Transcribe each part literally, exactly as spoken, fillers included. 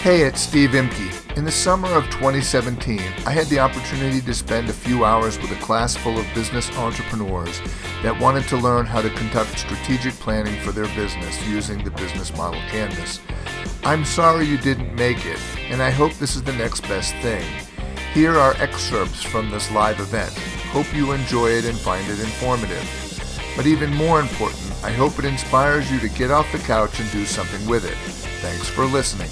Hey, it's Steve Imke. In the summer of twenty seventeen, I had the opportunity to spend a few hours with a class full of business entrepreneurs that wanted to learn how to conduct strategic planning for their business using the Business Model Canvas. I'm sorry you didn't make it, and I hope this is the next best thing. Here are excerpts from this live event. Hope you enjoy it and find it informative. But even more important, I hope it inspires you to get off the couch and do something with it. Thanks for listening.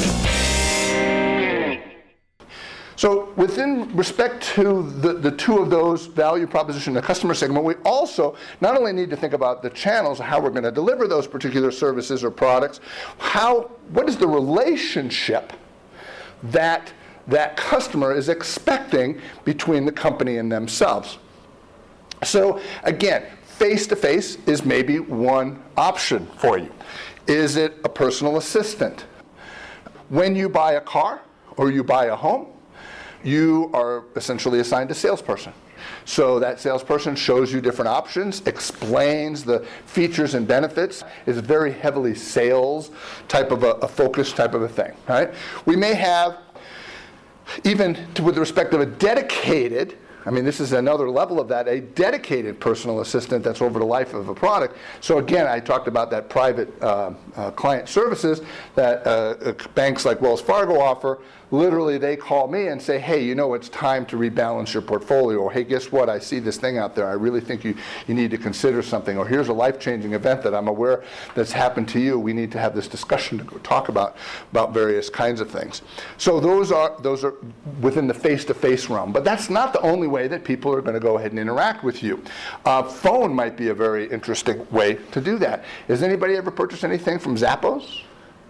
So within respect to the, the two of those, value proposition and customer segment, we also not only need to think about the channels, how we're going to deliver those particular services or products, how, what is the relationship that that customer is expecting between the company and themselves. So again, face-to-face is maybe one option for you. Is it a personal assistant? When you buy a car or you buy a home, you are essentially assigned a salesperson. So that salesperson shows you different options, explains the features and benefits, is a very heavily sales type of a, a focus type of a thing, right? We may have, even to, with respect of a dedicated, I mean, this is another level of that, a dedicated personal assistant that's over the life of a product. So again, I talked about that private uh, uh, client services that uh, banks like Wells Fargo offer. Literally, they call me and say, hey, you know, it's time to rebalance your portfolio. Or, hey, guess what? I see this thing out there. I really think you, you need to consider something. Or here's a life-changing event that I'm aware that's happened to you. We need to have this discussion to go talk about, about various kinds of things. So those are, those are within the face-to-face realm. But that's not the only way that people are going to go ahead and interact with you. Uh, phone might be a very interesting way to do that. Has anybody ever purchased anything from Zappos?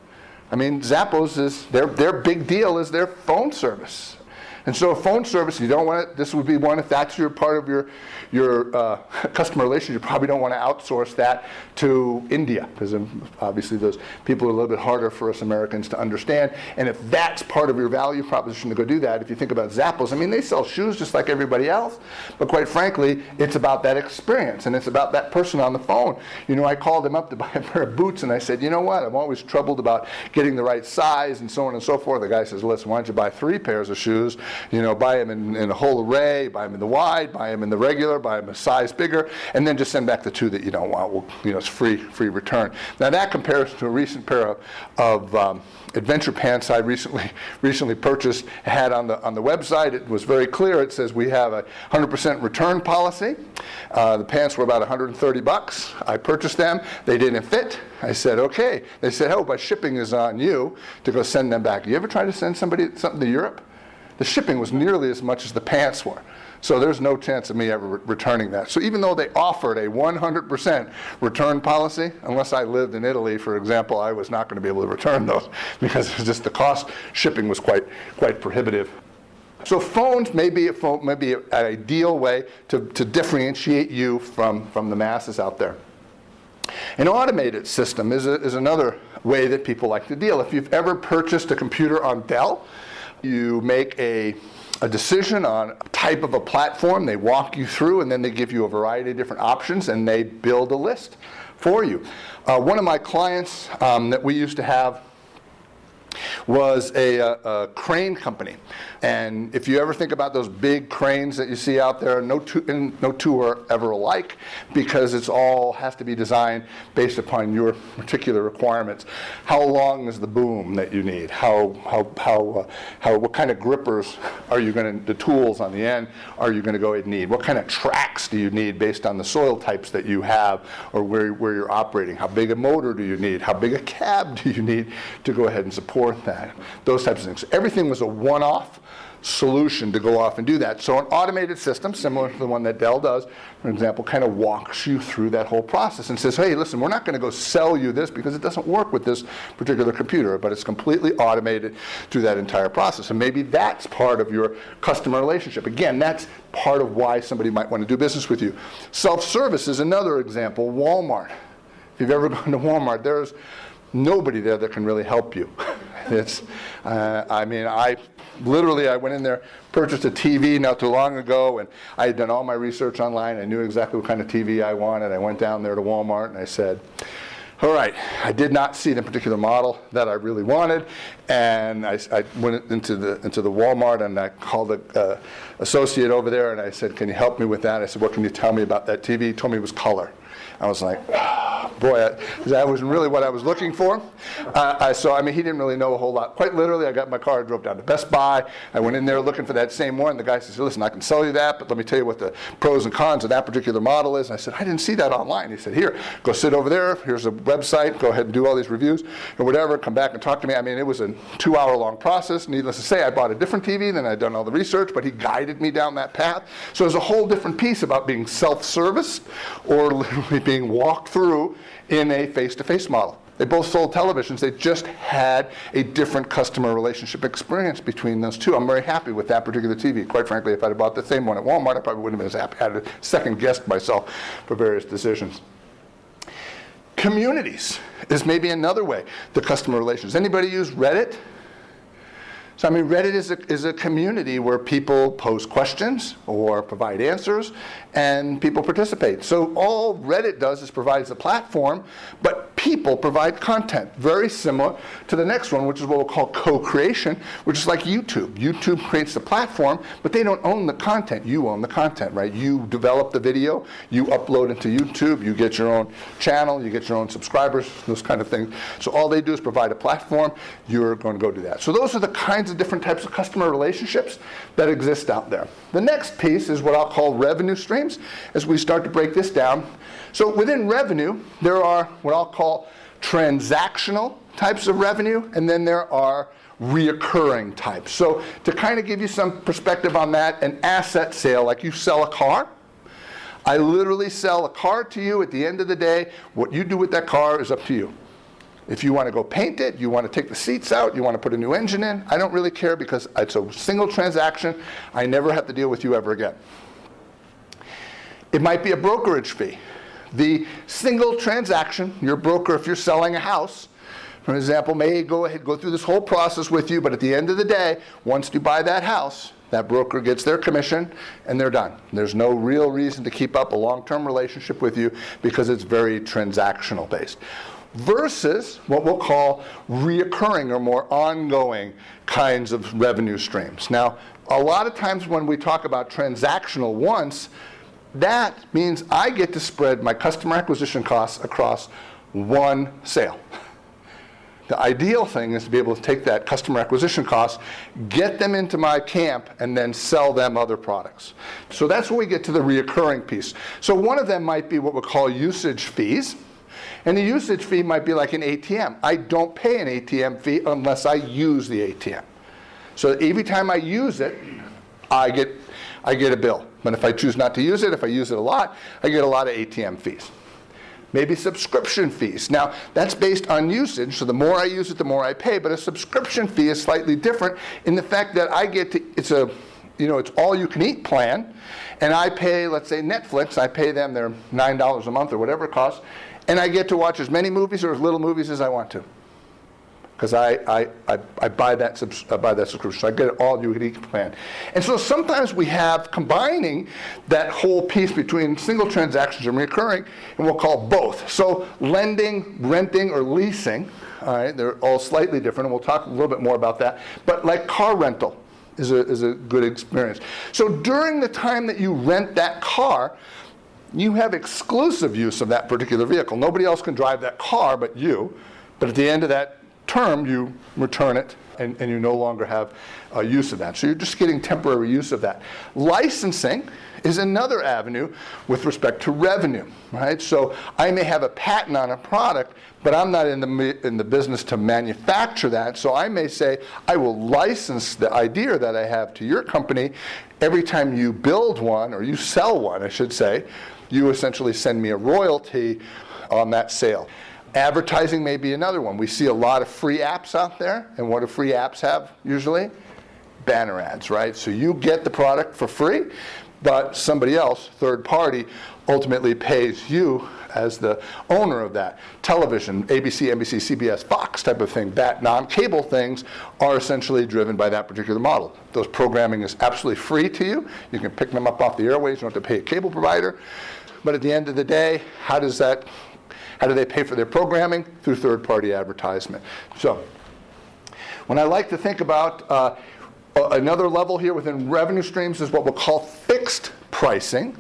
I mean, Zappos is, their, their big deal is their phone service. And so a phone service, you don't want to, this would be one, if that's your part of your, your uh, customer relationship, you probably don't want to outsource that to India, because obviously those people are a little bit harder for us Americans to understand. And if that's part of your value proposition to go do that, if you think about Zappos, I mean, they sell shoes just like everybody else, but quite frankly, it's about that experience, and it's about that person on the phone. You know, I called them up to buy a pair of boots, and I said, you know what, I'm always troubled about getting the right size and so on and so forth. The guy says, listen, why don't you buy three pairs of shoes? You know, buy them in, in a whole array, buy them in the wide, buy them in the regular, buy them a size bigger, and then just send back the two that you don't want. Well, you know, it's free, free return. Now that compares to a recent pair of, of um, adventure pants I recently recently purchased. Had on the on the website. It was very clear. It says we have a one hundred percent return policy. Uh, the pants were about one hundred thirty bucks. I purchased them. They didn't fit. I said, okay. They said, oh, but shipping is on you to go send them back. You ever try to send somebody something to Europe? The shipping was nearly as much as the pants were. So there's no chance of me ever re- returning that. So even though they offered a one hundred percent return policy, unless I lived in Italy, for example, I was not going to be able to return those because it's just the cost shipping was quite quite prohibitive. So phones may be, a phone, may be an ideal way to, to differentiate you from, from the masses out there. An automated system is, a, is another way that people like to deal. If you've ever purchased a computer on Dell, you make a, a decision on a type of a platform, they walk you through, and then they give you a variety of different options, and they build a list for you. Uh, one of my clients um, that we used to have was a, a, a crane company. And if you ever think about those big cranes that you see out there, no two, and no two are ever alike, because it's all has to be designed based upon your particular requirements. How long is the boom that you need? How how how uh, how what kind of grippers are you going to, the tools on the end are you going to go ahead and need? What kind of tracks do you need based on the soil types that you have or where where you're operating? How big a motor do you need? How big a cab do you need to go ahead and support that? Those types of things. Everything was a one-off solution to go off and do that. So an automated system, similar to the one that Dell does, for example, kind of walks you through that whole process and says, hey, listen, we're not going to go sell you this because it doesn't work with this particular computer, but it's completely automated through that entire process. And maybe that's part of your customer relationship. Again, that's part of why somebody might want to do business with you. Self-service is another example. Walmart. If you've ever gone to Walmart, there's nobody there that can really help you. It's, uh, I mean, I literally, I went in there, purchased a T V not too long ago, and I had done all my research online. I knew exactly what kind of T V I wanted. I went down there to Walmart and I said, All right, I did not see the particular model that I really wanted, and I, I went into the into the Walmart and I called the uh, associate over there and I said, "Can you help me with that?" I said, "What can you tell me about that T V?" He told me it was color. I was like, oh, boy, I, that wasn't really what I was looking for. Uh, I, so, I mean, he didn't really know a whole lot. Quite literally, I got in my car, I drove down to Best Buy. I went in there looking for that same one. The guy says, "Listen, I can sell you that, but let me tell you what the pros and cons of that particular model is." And I said, "I didn't see that online." He said, "Here, go sit over there. Here's a website. Go ahead and do all these reviews or whatever. Come back and talk to me." I mean, it was a two-hour-long process. Needless to say, I bought a different T V than I'd done all the research, but he guided me down that path. So there's a whole different piece about being self-serviced or literally being walked through in a face-to-face model. They both sold televisions. They just had a different customer relationship experience between those two. I'm very happy with that particular T V. Quite frankly, if I'd have bought the same one at Walmart, I probably wouldn't have been as happy. I had to second-guess myself for various decisions. Communities is maybe another way, the customer relations. Anybody use Reddit? So, I mean, Reddit is a, is a community where people post questions or provide answers, and people participate. So all Reddit does is provides a platform, but people provide content. Very similar to the next one, which is what we'll call co-creation, which is like YouTube. YouTube creates the platform, but they don't own the content. You own the content, right? You develop the video, you upload it to YouTube, you get your own channel, you get your own subscribers, those kind of things. So all they do is provide a platform. You're going to go do that. So those are the kinds of different types of customer relationships that exist out there. The next piece is what I'll call revenue streams as we start to break this down. So within revenue, there are what I'll call transactional types of revenue, and then there are reoccurring types. So to kind of give you some perspective on that, an asset sale, like you sell a car, I literally sell a car to you. At the end of the day, what you do with that car is up to you. If you want to go paint it, you want to take the seats out, you want to put a new engine in, I don't really care because it's a single transaction. I never have to deal with you ever again. It might be a brokerage fee. The single transaction, your broker, if you're selling a house, for example, may go ahead, go through this whole process with you, but at the end of the day, once you buy that house, that broker gets their commission and they're done. There's no real reason to keep up a long-term relationship with you because it's very transactional based. Versus what we'll call reoccurring or more ongoing kinds of revenue streams. Now, a lot of times when we talk about transactional once, that means I get to spread my customer acquisition costs across one sale. The ideal thing is to be able to take that customer acquisition cost, get them into my camp, and then sell them other products. So that's when we get to the reoccurring piece. So one of them might be what we call usage fees. And the usage fee might be like an A T M. I don't pay an A T M fee unless I use the A T M. So every time I use it, I get, I get a bill. But if I choose not to use it, if I use it a lot, I get a lot of A T M fees. Maybe subscription fees. Now, that's based on usage, so the more I use it, the more I pay. But a subscription fee is slightly different in the fact that I get to, it's a, you know, it's all-you-can-eat plan, and I pay, let's say Netflix, I pay them their nine dollars a month or whatever it costs, and I get to watch as many movies or as little movies as I want to. Because I, I, I, I buy that subs, I buy that subscription. So I get it all you can eat plan. And so sometimes we have combining that whole piece between single transactions and recurring, and we'll call both. So lending, renting, or leasing, all right, they're all slightly different, and we'll talk a little bit more about that. But like car rental is a, is a good experience. So during the time that you rent that car, you have exclusive use of that particular vehicle. Nobody else can drive that car but you. But at the end of that term, you return it, and, and you no longer have uh, use of that. So you're just getting temporary use of that. Licensing is another avenue with respect to revenue, right? So I may have a patent on a product, but I'm not in the in the business to manufacture that. So I may say, I will license the idea that I have to your company. Every time you build one, or you sell one, I should say, you essentially send me a royalty on that sale. Advertising may be another one. We see a lot of free apps out there, and what do free apps have usually? Banner ads, right? So you get the product for free, but somebody else, third party, ultimately pays you as the owner of that. Television, A B C, N B C, C B S, Fox type of thing, that non-cable things are essentially driven by that particular model. Those programming is absolutely free to you. You can pick them up off the airways. You don't have to pay a cable provider. But at the end of the day, how does that How do they pay for their programming? Through third-party advertisement. So when I like to think about uh, another level here within revenue streams is what we'll call fixed pricing,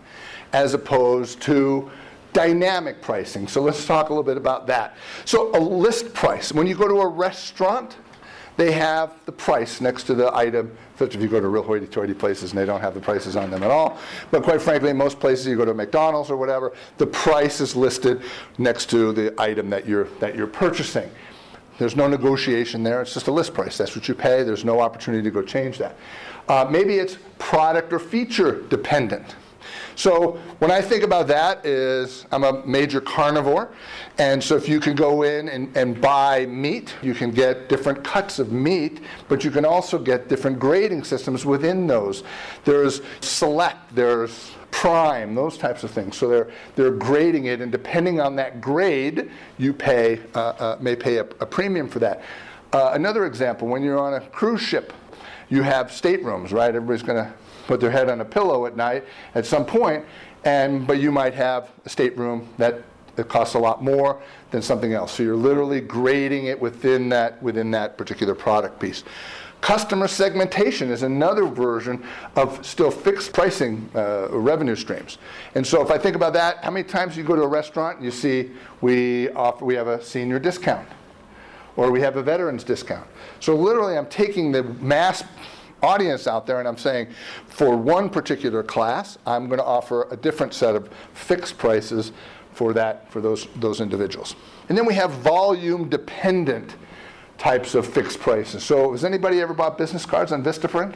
as opposed to dynamic pricing. So let's talk a little bit about that. So a list price. When you go to a restaurant, they have the price next to the item. Such if you go to real hoity-toity places and they don't have the prices on them at all. But quite frankly, in most places, you go to McDonald's or whatever, the price is listed next to the item that you're that you're purchasing. There's no negotiation there. It's just a list price. That's what you pay. There's no opportunity to go change that. Uh, maybe it's product or feature dependent. So when I think about that is, I'm a major carnivore, and so if you can go in and, and buy meat, you can get different cuts of meat, but you can also get different grading systems within those. There's select, there's prime, those types of things. So they're they're grading it, and depending on that grade, you pay uh, uh, may pay a, a premium for that. Uh, another example, when you're on a cruise ship, you have staterooms, right? Everybody's going to put their head on a pillow at night at some point, and but you might have a stateroom that it costs a lot more than something else. So you're literally grading it within that within that particular product piece. Customer segmentation is another version of still fixed pricing uh, revenue streams. And so if I think about that, how many times you go to a restaurant and you see we offer we have a senior discount, or we have a veterans discount. So literally I'm taking the mass audience out there and I'm saying, for one particular class, I'm going to offer a different set of fixed prices for that, for those those individuals. And then we have volume dependent types of fixed prices. So has anybody ever bought business cards on Vistaprint?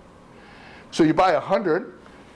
So you buy one hundred,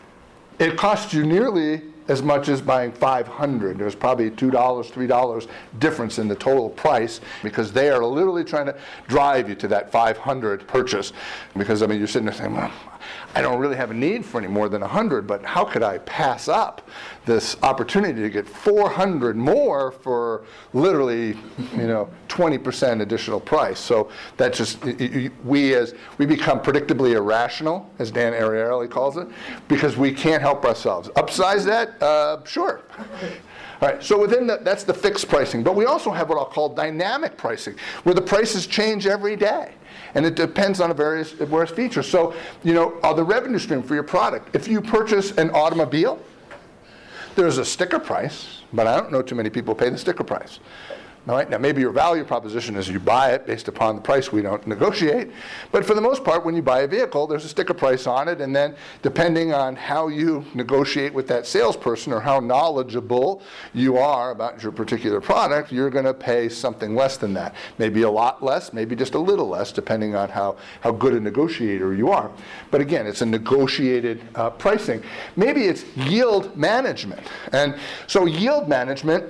it costs you nearly as much as buying five hundred. There's probably two dollars, three dollars difference in the total price, because they are literally trying to drive you to that five hundred purchase. Because, I mean, you're sitting there saying, well, I don't really have a need for any more than one hundred, but how could I pass up this opportunity to get four hundred more for literally, you know, twenty percent additional price? So that's just, we as, we become predictably irrational, as Dan Ariely calls it, because we can't help ourselves. Upsize that? Uh, sure. All right, so within that, that's the fixed pricing. But we also have what I'll call dynamic pricing, where the prices change every day. And it depends on a various, various features. So, you know, uh, the revenue stream for your product. If you purchase an automobile, there's a sticker price, but I don't know too many people pay the sticker price. All right, now maybe your value proposition is you buy it based upon the price, we don't negotiate. But for the most part, when you buy a vehicle, there's a sticker price on it, and then depending on how you negotiate with that salesperson or how knowledgeable you are about your particular product, you're going to pay something less than that. Maybe a lot less, maybe just a little less, depending on how, how good a negotiator you are. But again, it's a negotiated uh, pricing. Maybe it's yield management. And so yield management,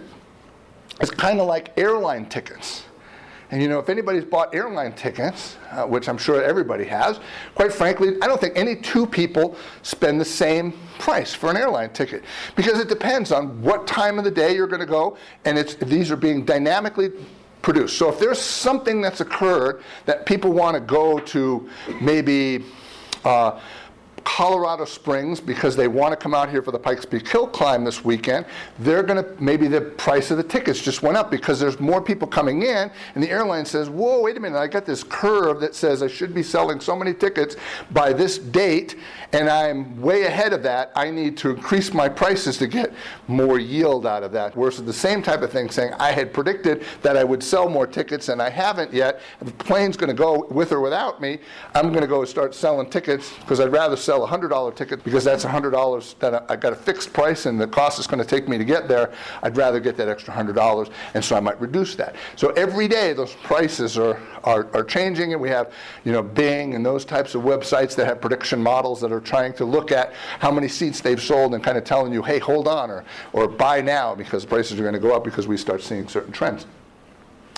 it's kind of like airline tickets. And you know, if anybody's bought airline tickets, uh, which I'm sure everybody has, quite frankly, I don't think any two people spend the same price for an airline ticket, because it depends on what time of the day you're going to go, and it's, these are being dynamically produced. So if there's something that's occurred that people want to go to maybe uh, Colorado Springs because they want to come out here for the Pikes Peak Hill climb this weekend, they're going to, maybe the price of the tickets just went up because there's more people coming in, and the airline says, whoa, wait a minute, I got this curve that says I should be selling so many tickets by this date, and I'm way ahead of that. I need to increase my prices to get more yield out of that. Versus the same type of thing saying, I had predicted that I would sell more tickets and I haven't yet. The plane's going to go with or without me. I'm going to go start selling tickets because I'd rather sell a one hundred dollars ticket because that's one hundred dollars that I got a fixed price and the cost is going to take me to get there. I'd rather get that extra one hundred dollars, and so I might reduce that. So every day those prices are, are, are changing, and we have, you know, Bing and those types of websites that have prediction models that are trying to look at how many seats they've sold and kind of telling you, hey, hold on, or, or buy now because prices are going to go up because we start seeing certain trends.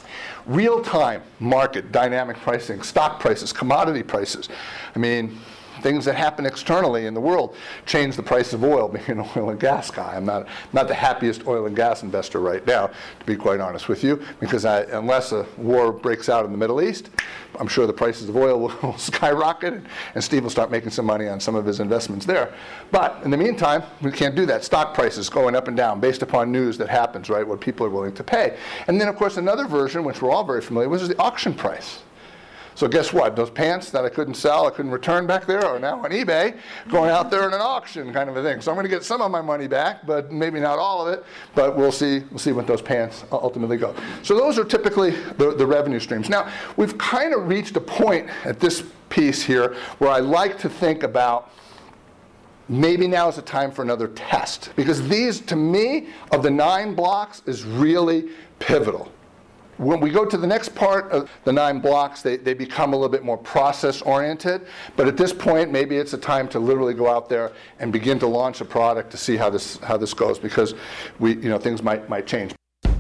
Real-time market dynamic pricing, stock prices, commodity prices. I mean, things that happen externally in the world change the price of oil, being an oil and gas guy. I'm not, not the happiest oil and gas investor right now, to be quite honest with you, because I, unless a war breaks out in the Middle East, I'm sure the prices of oil will, will skyrocket, and Steve will start making some money on some of his investments there. But in the meantime, we can't do that. Stock prices going up and down based upon news that happens, right, what people are willing to pay. And then, of course, another version, which we're all very familiar with, is the auction price. So guess what? Those pants that I couldn't sell, I couldn't return back there, are now on eBay, going out there in an auction kind of a thing. So I'm going to get some of my money back, but maybe not all of it. But we'll see. We'll see what those pants ultimately go. So those are typically the, the revenue streams. Now, we've kind of reached a point at this piece here where I like to think about maybe now is the time for another test, because these, to me, of the nine blocks, is really pivotal. When we go to the next part of the nine blocks, they, they become a little bit more process-oriented. But at this point, maybe it's a time to literally go out there and begin to launch a product to see how this how this goes, because we you know things might might change.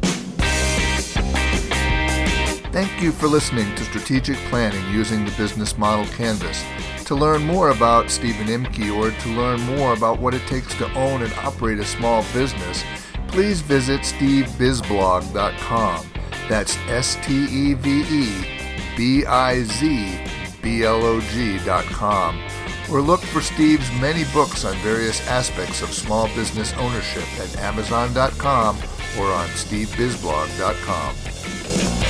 Thank you for listening to Strategic Planning Using the Business Model Canvas. To learn more about Stephen Imke, or to learn more about what it takes to own and operate a small business, please visit steve bizblog dot com. That's S T E V E B I Z B L O G dot com. Or look for Steve's many books on various aspects of small business ownership at amazon dot com or on steve bizblog dot com.